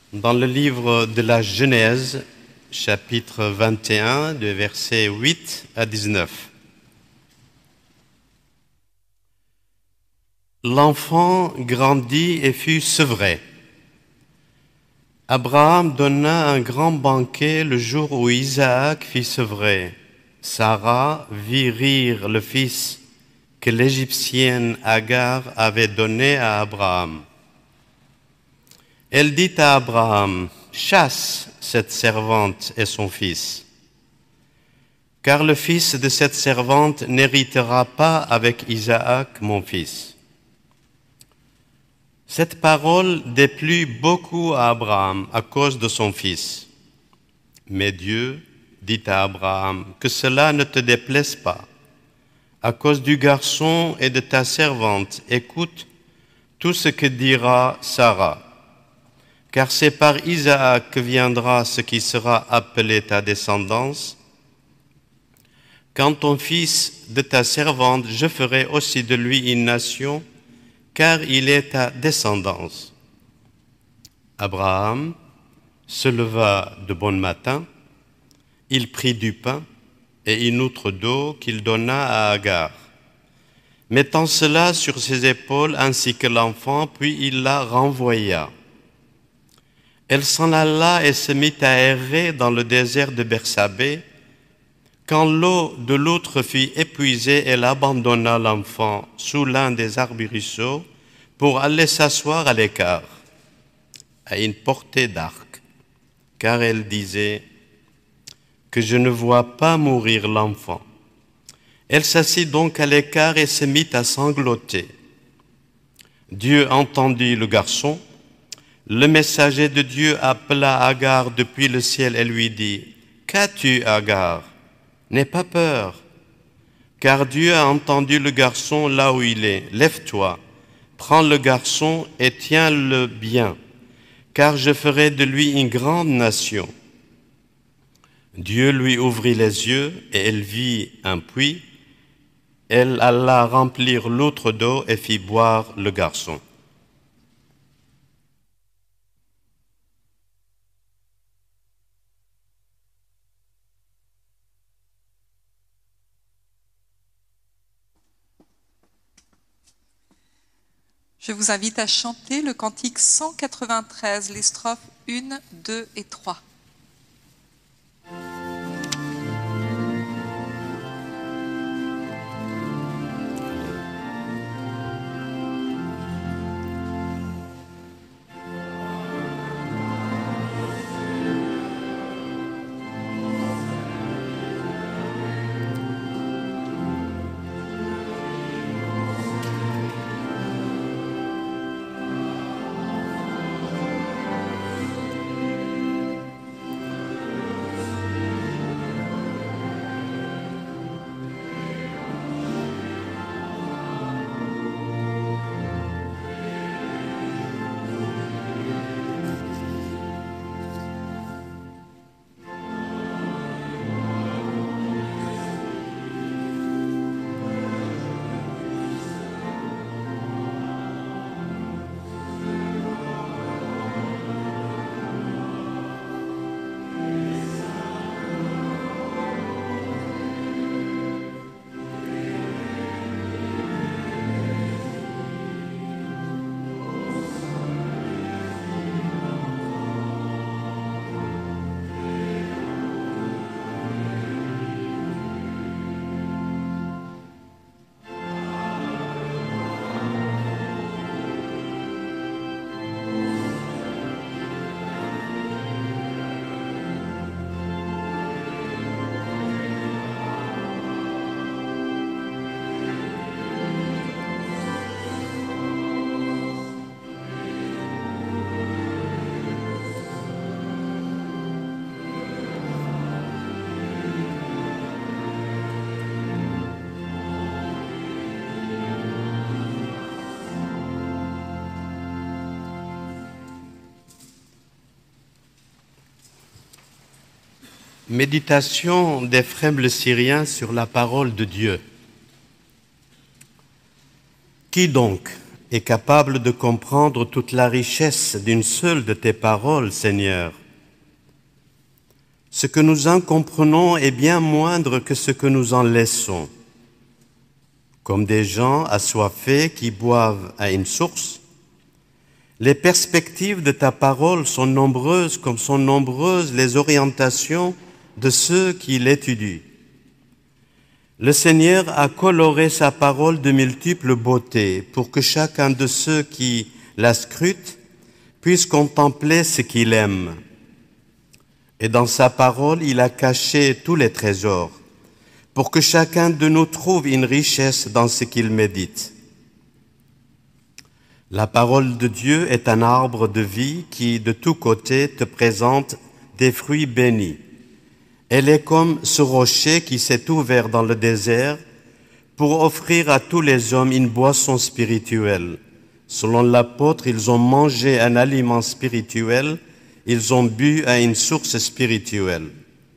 Dans le livre de la Genèse, chapitre 21, de versets 8 à 19. L'enfant grandit et fut sevré. Abraham donna un grand banquet le jour où Isaac fut sevré. Sarah vit rire le fils que l'Égyptienne Agar avait donné à Abraham. Elle dit à Abraham, « Chasse cette servante et son fils, car le fils de cette servante n'héritera pas avec Isaac, mon fils. » Cette parole déplut beaucoup à Abraham à cause de son fils. Mais Dieu dit à Abraham, « Que cela ne te déplaise pas. À cause du garçon et de ta servante, écoute tout ce que dira Sarah. Car c'est par Isaac que viendra ce qui sera appelé ta descendance. Quant au fils de ta servante, je ferai aussi de lui une nation, car il est ta descendance. » Abraham se leva de bon matin, il prit du pain et une outre d'eau qu'il donna à Agar, mettant cela sur ses épaules ainsi que l'enfant, puis il la renvoya. Elle s'en alla et se mit à errer dans le désert de Bersabée. Quand l'eau de l'outre fut épuisée, elle abandonna l'enfant sous l'un des arbrisseaux pour aller s'asseoir à l'écart, à une portée d'arc, car elle disait que je ne vois pas mourir l'enfant. Elle s'assit donc à l'écart et se mit à sangloter. Dieu entendit le garçon. Le messager de Dieu appela Agar depuis le ciel et lui dit, « Qu'as-tu, Agar? N'aie pas peur, car Dieu a entendu le garçon là où il est. Lève-toi, prends le garçon et tiens-le bien, car je ferai de lui une grande nation. » Dieu lui ouvrit les yeux et elle vit un puits. Elle alla remplir l'outre d'eau et fit boire le garçon. Je vous invite à chanter le cantique 193, les strophes 1, 2 et 3. Méditation d'Éphrem le Syrien sur la parole de Dieu. Qui donc est capable de comprendre toute la richesse d'une seule de tes paroles, Seigneur. Ce que nous en comprenons est bien moindre que ce que nous en laissons. Comme des gens assoiffés qui boivent à une source, les perspectives de ta parole sont nombreuses comme sont nombreuses les orientations de ceux qui l'étudient. Le Seigneur a coloré sa parole de multiples beautés pour que chacun de ceux qui la scrutent puisse contempler ce qu'il aime. Et dans sa parole, il a caché tous les trésors pour que chacun de nous trouve une richesse dans ce qu'il médite. La parole de Dieu est un arbre de vie qui, de tous côtés, te présente des fruits bénis. Elle est comme ce rocher qui s'est ouvert dans le désert pour offrir à tous les hommes une boisson spirituelle. Selon l'apôtre, ils ont mangé un aliment spirituel, ils ont bu à une source spirituelle.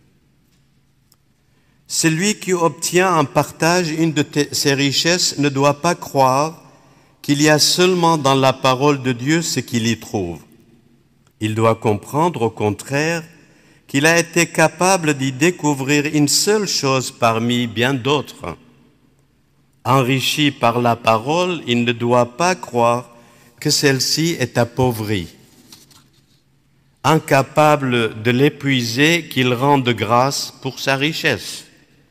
Celui qui obtient en partage une de ces richesses ne doit pas croire qu'il y a seulement dans la parole de Dieu ce qu'il y trouve. Il doit comprendre, au contraire, qu'il a été capable d'y découvrir une seule chose parmi bien d'autres. Enrichi par la parole, il ne doit pas croire que celle-ci est appauvrie. Incapable de l'épuiser, qu'il rende grâce pour sa richesse.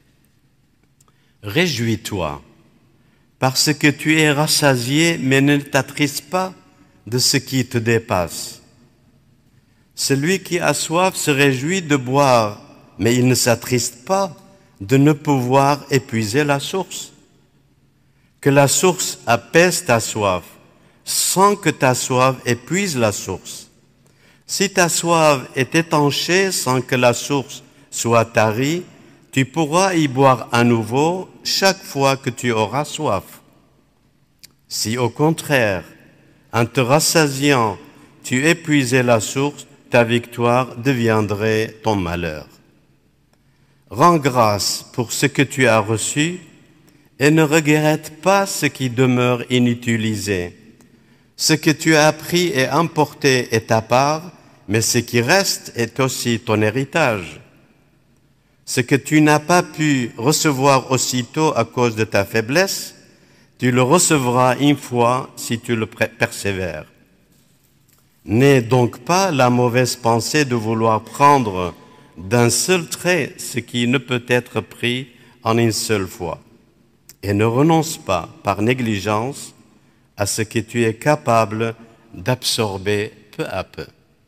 Réjouis-toi, parce que tu es rassasié, mais ne t'attriste pas de ce qui te dépasse. Celui qui a soif se réjouit de boire, mais il ne s'attriste pas de ne pouvoir épuiser la source. Que la source apaise ta soif, sans que ta soif épuise la source. Si ta soif est étanchée sans que la source soit tarie, tu pourras y boire à nouveau chaque fois que tu auras soif. Si au contraire, en te rassasiant, tu épuisais la source, ta victoire deviendrait ton malheur. Rends grâce pour ce que tu as reçu et ne regrette pas ce qui demeure inutilisé. Ce que tu as appris et emporté est ta part, mais ce qui reste est aussi ton héritage. Ce que tu n'as pas pu recevoir aussitôt à cause de ta faiblesse, tu le recevras une fois si tu le persévères. N'aie donc pas la mauvaise pensée de vouloir prendre d'un seul trait ce qui ne peut être pris en une seule fois. Et ne renonce pas par négligence à ce que tu es capable d'absorber peu à peu.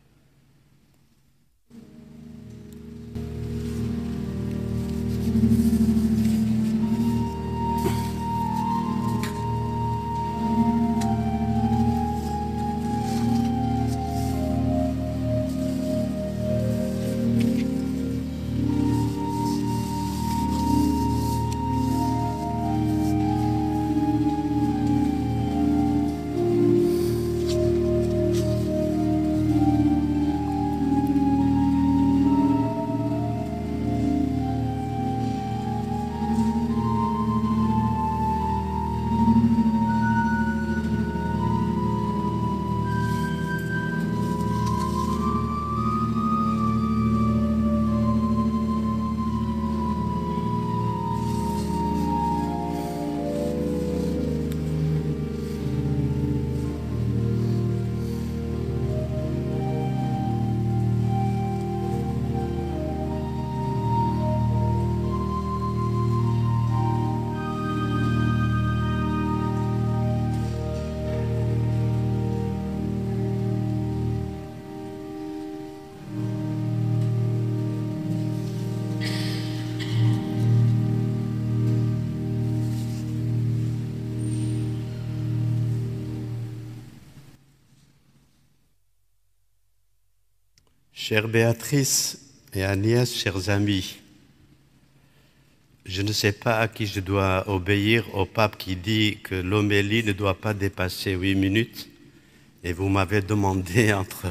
Chère Béatrice et Agnès, chers amis, je ne sais pas à qui je dois obéir, au pape qui dit que l'homélie ne doit pas dépasser 8 minutes, et vous m'avez demandé entre...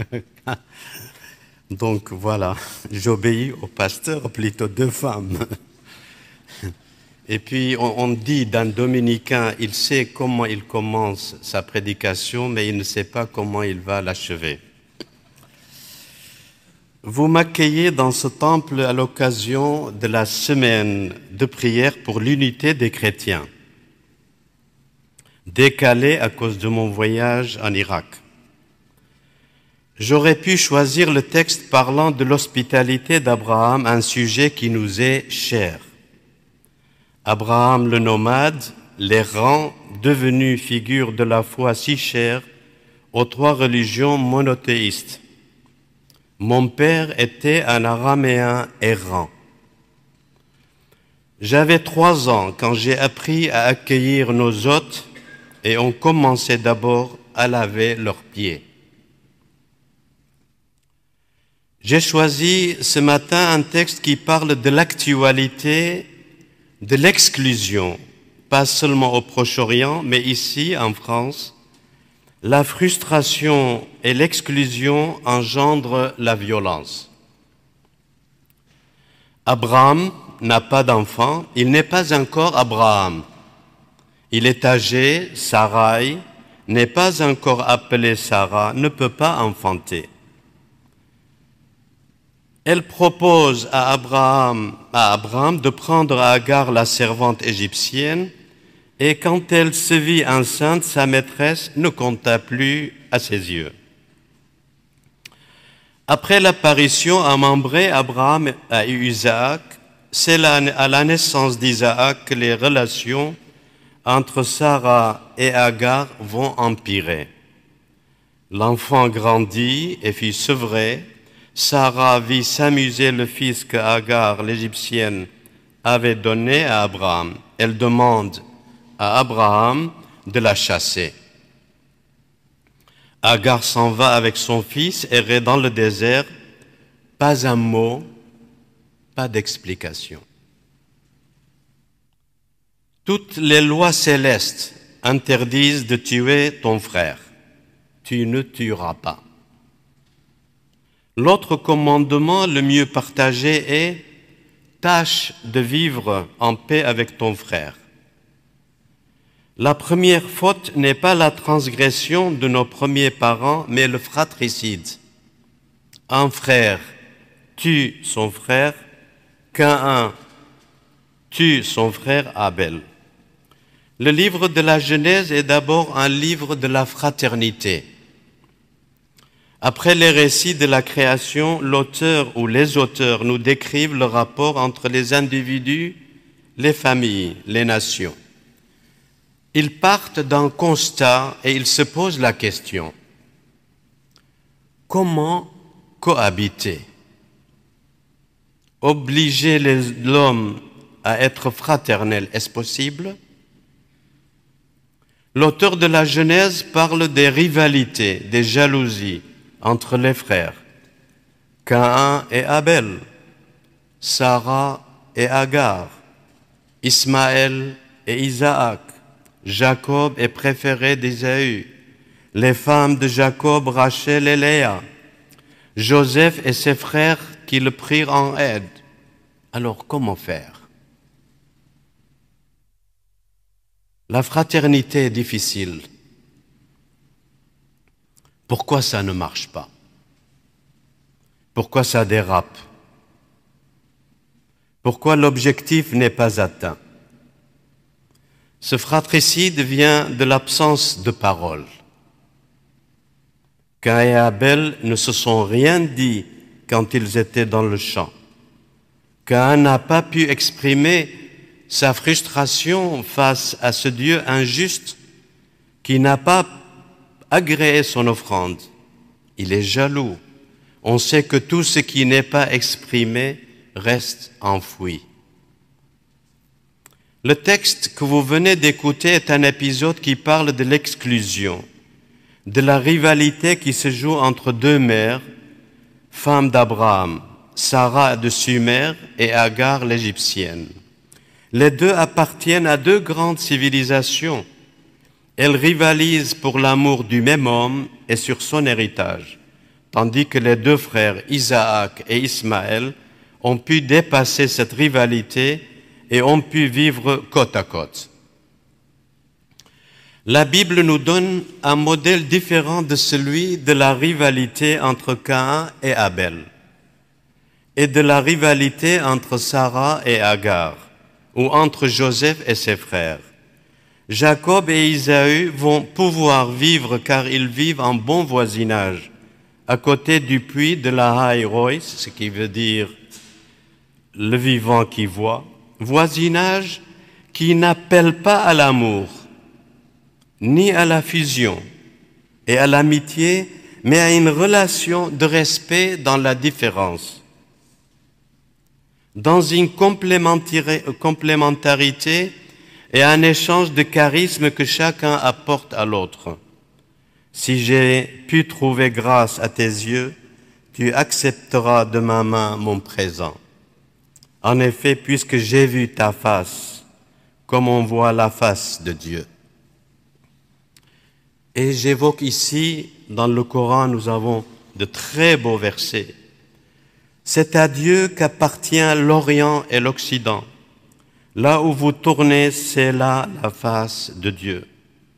Donc voilà, j'obéis au pasteur, plutôt 2 femmes. Et puis on dit d'un dominicain, il sait comment il commence sa prédication, mais il ne sait pas comment il va l'achever. Vous m'accueillez dans ce temple à l'occasion de la semaine de prière pour l'unité des chrétiens, décalée à cause de mon voyage en Irak. J'aurais pu choisir le texte parlant de l'hospitalité d'Abraham, un sujet qui nous est cher. Abraham le nomade, l'errant, devenu figure de la foi si chère aux trois religions monothéistes. Mon père était un araméen errant. J'avais 3 ans quand j'ai appris à accueillir nos hôtes et on commençait d'abord à laver leurs pieds. J'ai choisi ce matin un texte qui parle de l'actualité, de l'exclusion, pas seulement au Proche-Orient, mais ici en France. La frustration et l'exclusion engendrent la violence. Abraham n'a pas d'enfant, il n'est pas encore Abraham. Il est âgé, Sarai n'est pas encore appelée Sarah, ne peut pas enfanter. Elle propose à Abraham de prendre Agar, la servante égyptienne, et quand elle se vit enceinte, sa maîtresse ne compta plus à ses yeux. Après l'apparition à Mambré, Abraham a eu Isaac. C'est à la naissance d'Isaac que les relations entre Sarah et Agar vont empirer. L'enfant grandit et fut sevré. Sarah vit s'amuser le fils que Agar, l'Égyptienne, avait donné à Abraham. Elle demande à Abraham de la chasser. Agar s'en va avec son fils, errer dans le désert. Pas un mot, pas d'explication. Toutes les lois célestes interdisent de tuer ton frère. Tu ne tueras pas. L'autre commandement le mieux partagé est « tâche de vivre en paix avec ton frère ». La première faute n'est pas la transgression de nos premiers parents, mais le fratricide. Un frère tue son frère, Caïn tue son frère Abel. Le livre de la Genèse est d'abord un livre de la fraternité. Après les récits de la création, l'auteur ou les auteurs nous décrivent le rapport entre les individus, les familles, les nations. Ils partent d'un constat et ils se posent la question: comment cohabiter? Obliger l'homme à être fraternel, est-ce possible? L'auteur de la Genèse parle des rivalités, des jalousies entre les frères, Caïn et Abel, Sarah et Agar, Ismaël et Isaac, Jacob est préféré d'Ésaü, les femmes de Jacob, Rachel et Léa, Joseph et ses frères qui le prirent en aide. Alors comment faire? La fraternité est difficile. Pourquoi ça ne marche pas? Pourquoi ça dérape? Pourquoi l'objectif n'est pas atteint? Ce fratricide vient de l'absence de parole. Caïn et Abel ne se sont rien dit quand ils étaient dans le champ. Caïn n'a pas pu exprimer sa frustration face à ce Dieu injuste qui n'a pas agréé son offrande. Il est jaloux. On sait que tout ce qui n'est pas exprimé reste enfoui. Le texte que vous venez d'écouter est un épisode qui parle de l'exclusion, de la rivalité qui se joue entre deux mères, femmes d'Abraham, Sarah de Sumer et Agar l'Égyptienne. Les deux appartiennent à deux grandes civilisations. Elles rivalisent pour l'amour du même homme et sur son héritage, tandis que les deux frères Isaac et Ismaël ont pu dépasser cette rivalité et ont pu vivre côte à côte. La Bible nous donne un modèle différent de celui de la rivalité entre Caïn et Abel, et de la rivalité entre Sarah et Agar, ou entre Joseph et ses frères. Jacob et Isaü vont pouvoir vivre car ils vivent en bon voisinage, à côté du puits de la Haïroïs, ce qui veut dire le vivant qui voit, voisinage qui n'appelle pas à l'amour, ni à la fusion et à l'amitié, mais à une relation de respect dans la différence, dans une complémentarité et un échange de charisme que chacun apporte à l'autre. Si j'ai pu trouver grâce à tes yeux, tu accepteras de ma main mon présent. En effet, puisque j'ai vu ta face, comme on voit la face de Dieu. Et j'évoque ici, dans le Coran, nous avons de très beaux versets. C'est à Dieu qu'appartient l'Orient et l'Occident. Là où vous tournez, c'est là la face de Dieu.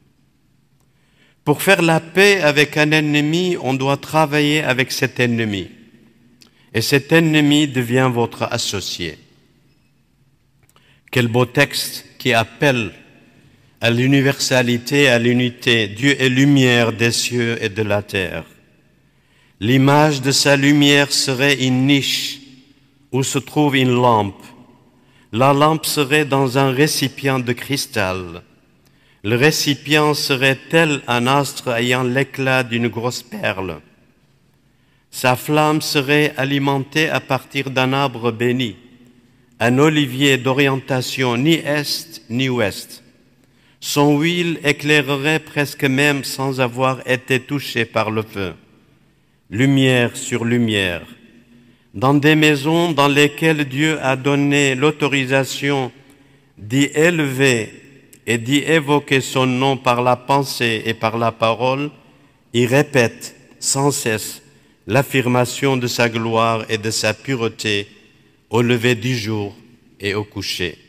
Pour faire la paix avec un ennemi, on doit travailler avec cet ennemi. Et cet ennemi devient votre associé. Quel beau texte qui appelle à l'universalité, à l'unité. Dieu est lumière des cieux et de la terre. L'image de sa lumière serait une niche où se trouve une lampe. La lampe serait dans un récipient de cristal. Le récipient serait tel un astre ayant l'éclat d'une grosse perle. Sa flamme serait alimentée à partir d'un arbre béni, un olivier d'orientation ni est ni ouest. Son huile éclairerait presque même sans avoir été touchée par le feu. Lumière sur lumière. Dans des maisons dans lesquelles Dieu a donné l'autorisation d'y élever et d'y évoquer son nom par la pensée et par la parole, il répète sans cesse l'affirmation de sa gloire et de sa pureté au lever du jour et au coucher.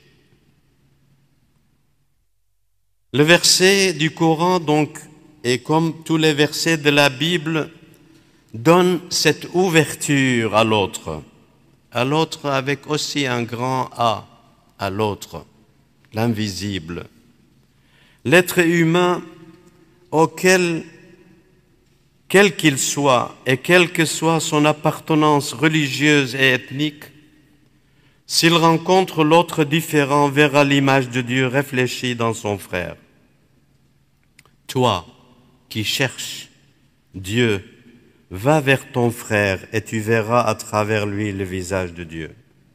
Le verset du Coran, donc, et comme tous les versets de la Bible, donne cette ouverture à l'autre avec aussi un grand A, à l'autre, l'invisible. L'être humain, quel qu'il soit et quelle que soit son appartenance religieuse et ethnique, s'il rencontre l'autre différent, verra l'image de Dieu réfléchie dans son frère. Toi qui cherches Dieu, va vers ton frère et tu verras à travers lui le visage de Dieu.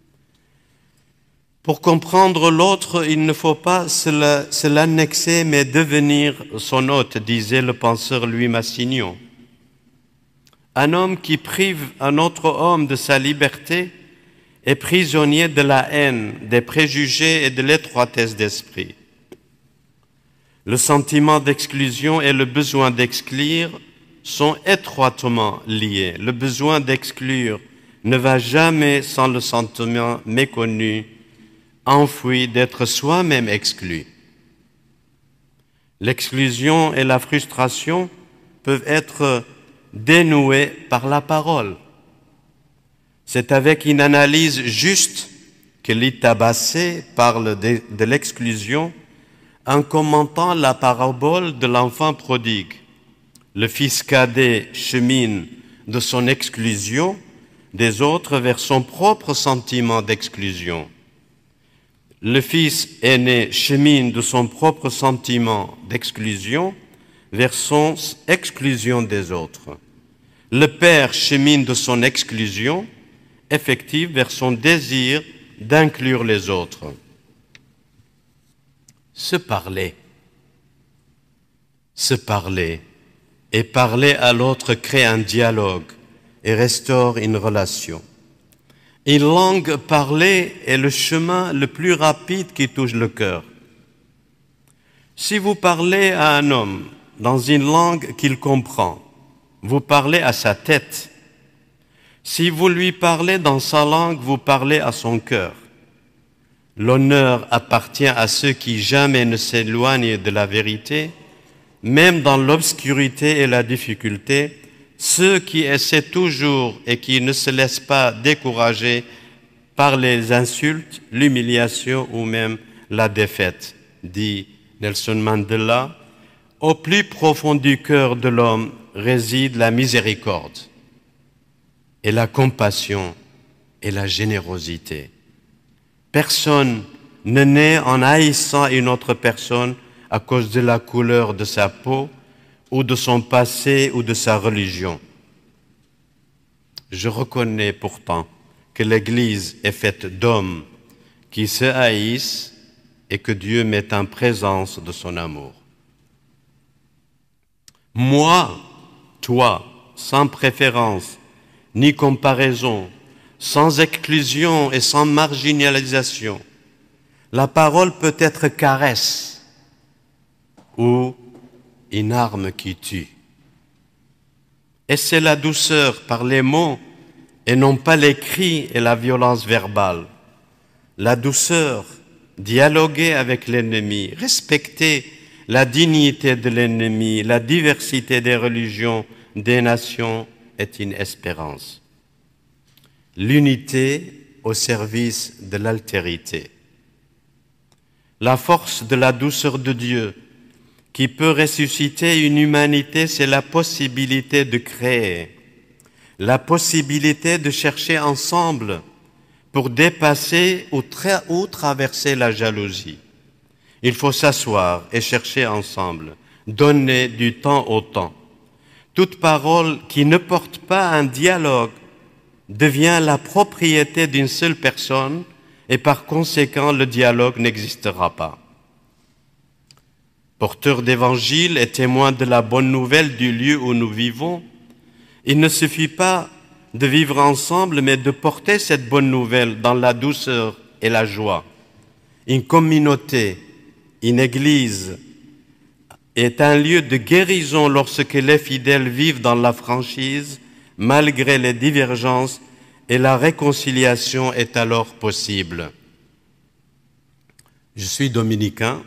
Pour comprendre l'autre, il ne faut pas se l'annexer, mais devenir son hôte, disait le penseur Louis Massignon. Un homme qui prive un autre homme de sa liberté est prisonnier de la haine, des préjugés et de l'étroitesse d'esprit. Le sentiment d'exclusion et le besoin d'exclure sont étroitement liés. Le besoin d'exclure ne va jamais sans le sentiment méconnu, enfoui d'être soi-même exclu. L'exclusion et la frustration peuvent être dénouées par la parole. C'est avec une analyse juste que l'Itabassé parle de l'exclusion en commentant la parabole de l'enfant prodigue. Le fils cadet chemine de son exclusion des autres vers son propre sentiment d'exclusion. Le fils aîné chemine de son propre sentiment d'exclusion vers son exclusion des autres. Le père chemine de son exclusion effective vers son désir d'inclure les autres. Se parler et parler à l'autre crée un dialogue et restaure une relation. Une langue parlée est le chemin le plus rapide qui touche le cœur. Si vous parlez à un homme dans une langue qu'il comprend, vous parlez à sa tête. Si vous lui parlez dans sa langue, vous parlez à son cœur. L'honneur appartient à ceux qui jamais ne s'éloignent de la vérité, même dans l'obscurité et la difficulté, ceux qui essaient toujours et qui ne se laissent pas décourager par les insultes, l'humiliation ou même la défaite, dit Nelson Mandela. Au plus profond du cœur de l'homme réside la miséricorde et la compassion et la générosité. Personne ne naît en haïssant une autre personne à cause de la couleur de sa peau ou de son passé ou de sa religion. Je reconnais pourtant que l'Église est faite d'hommes qui se haïssent et que Dieu met en présence de son amour. Moi, toi, sans préférence ni comparaison, sans exclusion et sans marginalisation, la parole peut être caresse ou une arme qui tue. Et c'est la douceur par les mots et non pas les cris et la violence verbale. La douceur, dialoguer avec l'ennemi, respecter la dignité de l'ennemi, la diversité des religions, des nations est une espérance. L'unité au service de l'altérité. La force de la douceur de Dieu qui peut ressusciter une humanité, c'est la possibilité de créer, la possibilité de chercher ensemble pour dépasser ou traverser la jalousie. Il faut s'asseoir et chercher ensemble, donner du temps au temps. Toute parole qui ne porte pas un dialogue devient la propriété d'une seule personne et par conséquent le dialogue n'existera pas. Porteurs d'évangile et témoins de la bonne nouvelle du lieu où nous vivons, il ne suffit pas de vivre ensemble, mais de porter cette bonne nouvelle dans la douceur et la joie. Une communauté, une église est un lieu de guérison lorsque les fidèles vivent dans la franchise, malgré les divergences, et la réconciliation est alors possible. Je suis dominicain,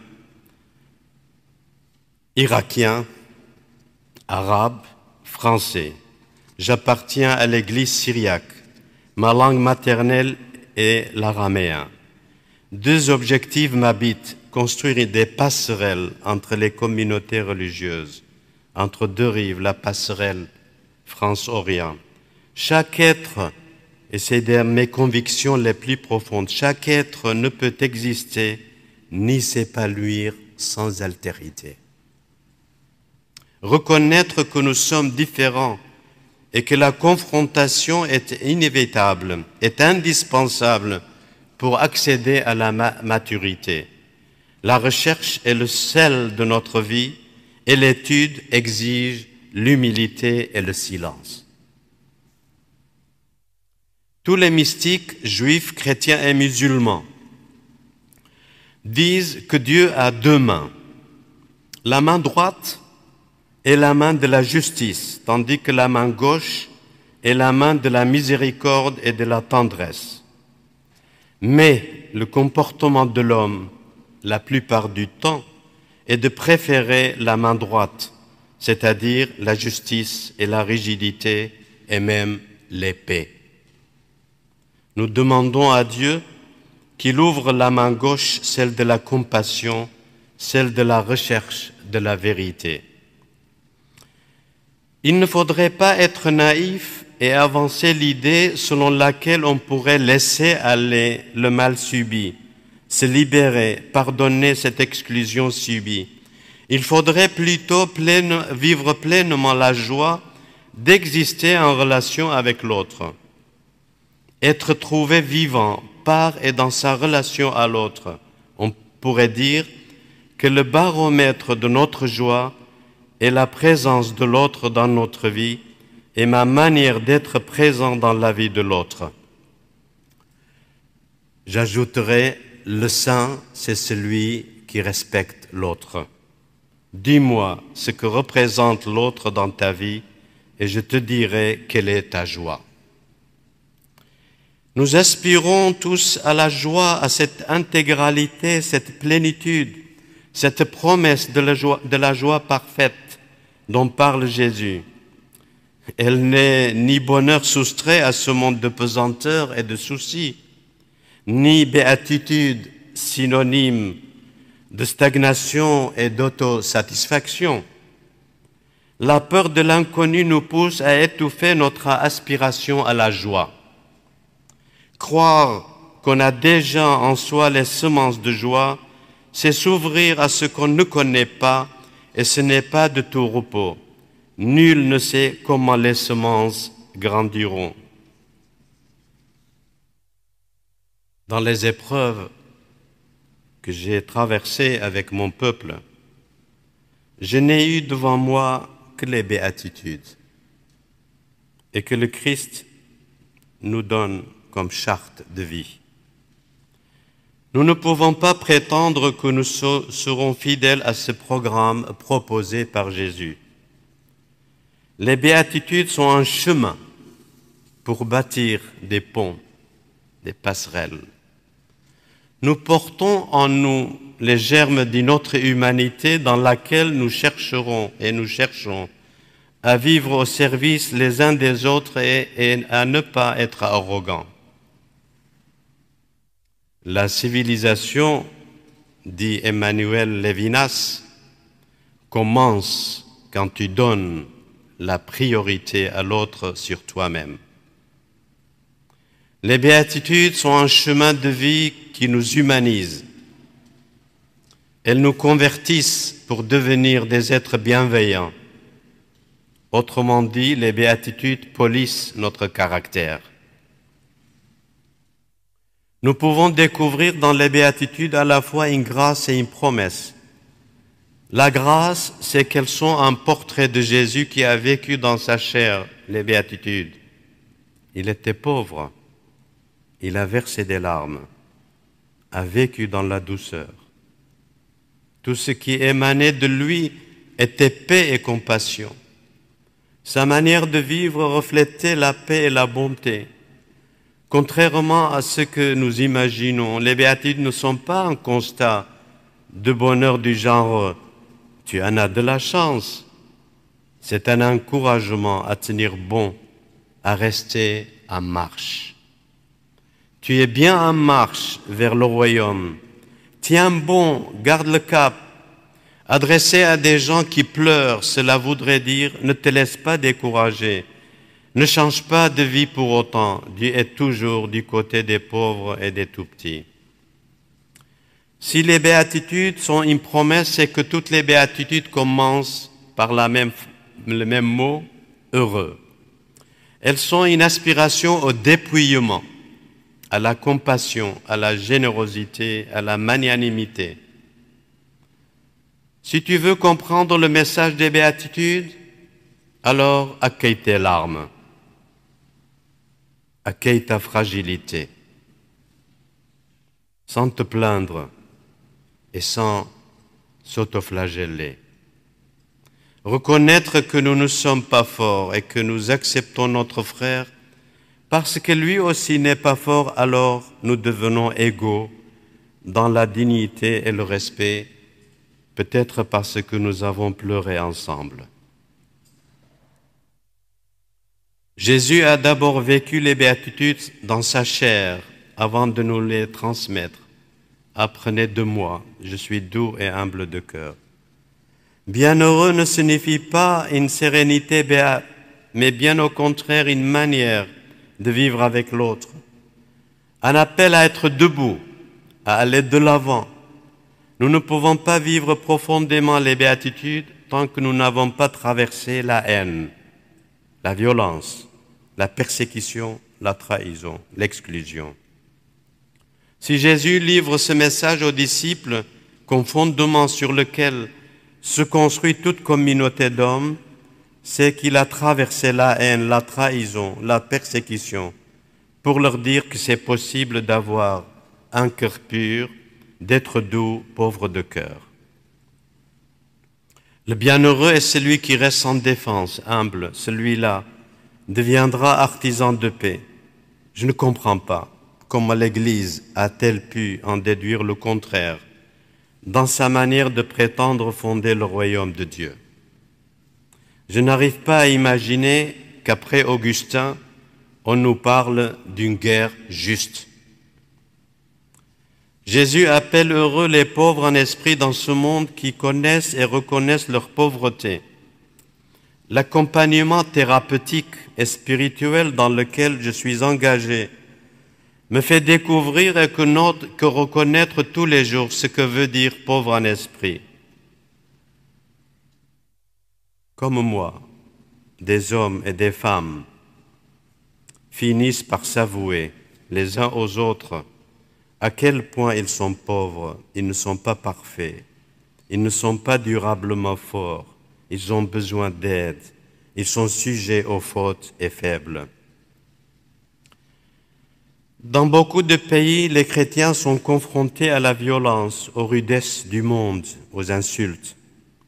irakien, arabe, français. J'appartiens à l'église syriaque. Ma langue maternelle est l'araméen. Deux objectifs m'habitent: construire des passerelles entre les communautés religieuses, entre deux rives, la passerelle France-Orient. Chaque être, et c'est mes convictions les plus profondes, chaque être ne peut exister ni s'épanouir sans altérité. Reconnaître que nous sommes différents et que la confrontation est inévitable, est indispensable pour accéder à la maturité. La recherche est le sel de notre vie et l'étude exige l'humilité et le silence. Tous les mystiques, juifs, chrétiens et musulmans, disent que Dieu a deux mains. La main droite est la main de la justice, tandis que la main gauche est la main de la miséricorde et de la tendresse. Mais le comportement de l'homme, la plupart du temps, est de préférer la main droite, c'est-à-dire la justice et la rigidité et même l'épée. Nous demandons à Dieu qu'il ouvre la main gauche, celle de la compassion, celle de la recherche de la vérité. Il ne faudrait pas être naïf et avancer l'idée selon laquelle on pourrait laisser aller le mal subi, se libérer, pardonner cette exclusion subie. Il faudrait plutôt vivre pleinement la joie d'exister en relation avec l'autre, être trouvé vivant par et dans sa relation à l'autre. On pourrait dire que le baromètre de notre joie est la présence de l'autre dans notre vie et ma manière d'être présent dans la vie de l'autre. J'ajouterai, le saint, c'est celui qui respecte l'autre. Dis-moi ce que représente l'autre dans ta vie et je te dirai quelle est ta joie. Nous aspirons tous à la joie, à cette intégralité, cette plénitude, cette promesse de la joie parfaite dont parle Jésus. Elle n'est ni bonheur soustrait à ce monde de pesanteur et de soucis, ni béatitude synonyme de stagnation et d'autosatisfaction. La peur de l'inconnu nous pousse à étouffer notre aspiration à la joie. Croire qu'on a déjà en soi les semences de joie, c'est s'ouvrir à ce qu'on ne connaît pas, et ce n'est pas de tout repos. Nul ne sait comment les semences grandiront. Dans les épreuves que j'ai traversées avec mon peuple, je n'ai eu devant moi que les béatitudes et que le Christ nous donne comme charte de vie. Nous ne pouvons pas prétendre que nous serons fidèles à ce programme proposé par Jésus. Les béatitudes sont un chemin pour bâtir des ponts, des passerelles. Nous portons en nous les germes d'une autre humanité dans laquelle nous chercherons et nous cherchons à vivre au service les uns des autres et à ne pas être arrogants. La civilisation, dit Emmanuel Levinas, commence quand tu donnes la priorité à l'autre sur toi-même. Les béatitudes sont un chemin de vie qui nous humanise. Elles nous convertissent pour devenir des êtres bienveillants. Autrement dit, les béatitudes polissent notre caractère. Nous pouvons découvrir dans les béatitudes à la fois une grâce et une promesse. La grâce, c'est qu'elles sont un portrait de Jésus qui a vécu dans sa chair les béatitudes. Il était pauvre, il a versé des larmes, a vécu dans la douceur. Tout ce qui émanait de lui était paix et compassion. Sa manière de vivre reflétait la paix et la bonté. Contrairement à ce que nous imaginons, les béatitudes ne sont pas un constat de bonheur du genre « tu en as de la chance ». C'est un encouragement à tenir bon, à rester en marche. Tu es bien en marche vers le royaume. Tiens bon, garde le cap. Adressé à des gens qui pleurent, cela voudrait dire « ne te laisse pas décourager ». Ne change pas de vie pour autant, Dieu est toujours du côté des pauvres et des tout-petits. Si les béatitudes sont une promesse, c'est que toutes les béatitudes commencent par le même mot, heureux. Elles sont une aspiration au dépouillement, à la compassion, à la générosité, à la magnanimité. Si tu veux comprendre le message des béatitudes, alors accueille tes larmes. Accueille ta fragilité, sans te plaindre et sans s'autoflageller. Reconnaître que nous ne sommes pas forts et que nous acceptons notre frère parce que lui aussi n'est pas fort, alors nous devenons égaux dans la dignité et le respect, peut-être parce que nous avons pleuré ensemble. Jésus a d'abord vécu les béatitudes dans sa chair avant de nous les transmettre. Apprenez de moi, je suis doux et humble de cœur. Bienheureux ne signifie pas une sérénité béate, mais bien au contraire une manière de vivre avec l'autre. Un appel à être debout, à aller de l'avant. Nous ne pouvons pas vivre profondément les béatitudes tant que nous n'avons pas traversé la haine, la violence, la persécution, la trahison, l'exclusion. Si Jésus livre ce message aux disciples comme fondement sur lequel se construit toute communauté d'hommes, c'est qu'il a traversé la haine, la trahison, la persécution, pour leur dire que c'est possible d'avoir un cœur pur, d'être doux, pauvre de cœur. Le bienheureux est celui qui reste sans défense, humble, celui-là deviendra artisan de paix. Je ne comprends pas comment l'Église a-t-elle pu en déduire le contraire dans sa manière de prétendre fonder le royaume de Dieu. Je n'arrive pas à imaginer qu'après Augustin, on nous parle d'une guerre juste. Jésus appelle heureux les pauvres en esprit dans ce monde qui connaissent et reconnaissent leur pauvreté. L'accompagnement thérapeutique et spirituel dans lequel je suis engagé me fait découvrir et que reconnaître tous les jours ce que veut dire pauvre en esprit. Comme moi, des hommes et des femmes finissent par s'avouer les uns aux autres à quel point ils sont pauvres, ils ne sont pas parfaits, ils ne sont pas durablement forts, ils ont besoin d'aide, ils sont sujets aux fautes et faibles. Dans beaucoup de pays, les chrétiens sont confrontés à la violence, aux rudesses du monde, aux insultes.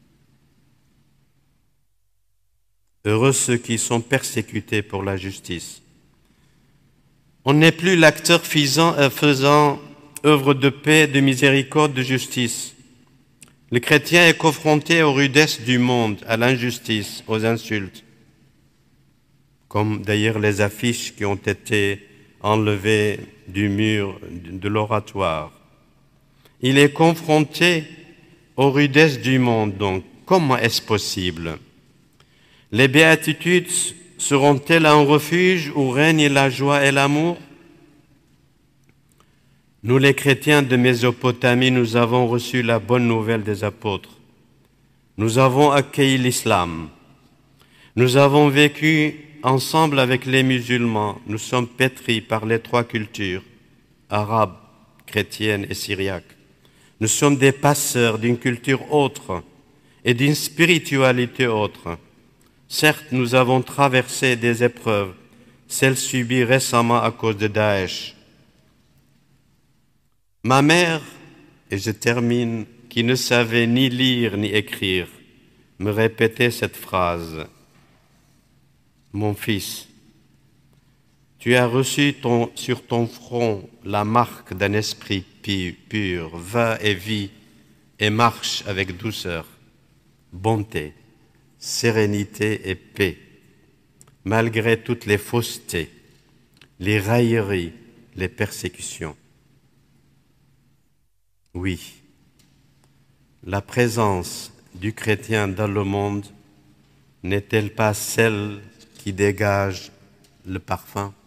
Heureux ceux qui sont persécutés pour la justice. On n'est plus l'acteur faisant œuvre de paix, de miséricorde, de justice. Le chrétien est confronté aux rudesses du monde, à l'injustice, aux insultes, comme d'ailleurs les affiches qui ont été enlevées du mur de l'oratoire. Il est confronté aux rudesses du monde, donc comment est-ce possible? Les béatitudes seront-elles un refuge où règne la joie et l'amour? Nous, les chrétiens de Mésopotamie, nous avons reçu la bonne nouvelle des apôtres. Nous avons accueilli l'islam. Nous avons vécu ensemble avec les musulmans. Nous sommes pétris par les trois cultures, arabes, chrétienne et syriaque. Nous sommes des passeurs d'une culture autre et d'une spiritualité autre. Certes, nous avons traversé des épreuves, celles subies récemment à cause de Daesh. Ma mère, et je termine, qui ne savait ni lire ni écrire, me répétait cette phrase. Mon fils, tu as reçu sur ton front la marque d'un esprit pur, va et vis et marche avec douceur, bonté, sérénité et paix, malgré toutes les faussetés, les railleries, les persécutions. Oui, la présence du chrétien dans le monde n'est-elle pas celle qui dégage le parfum?